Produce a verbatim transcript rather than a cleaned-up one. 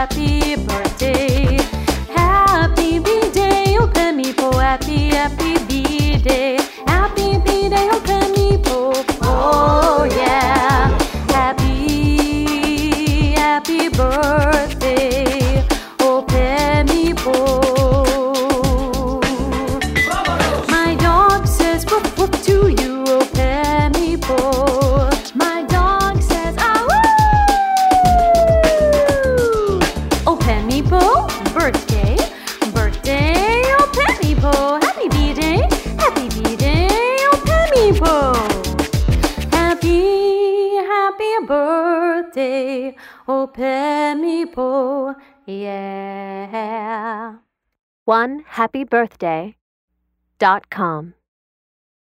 happy birthday. Happy B-Day, oh Pemipo, happy, happy B-Day. Happy B-Day, oh Pemipo, oh yeah. Happy, happy birthday, oh Pemipo. My dog says whoop whoop to you, oh Pemipo. My dog says ah woo. Oh Pemipo, birthday, birthday, oh Pemipo. Happy B-Day, happy B-Day, oh Pemipo. Happy, happy birthday, oh Pemipo, yeah. one happy birthday dot com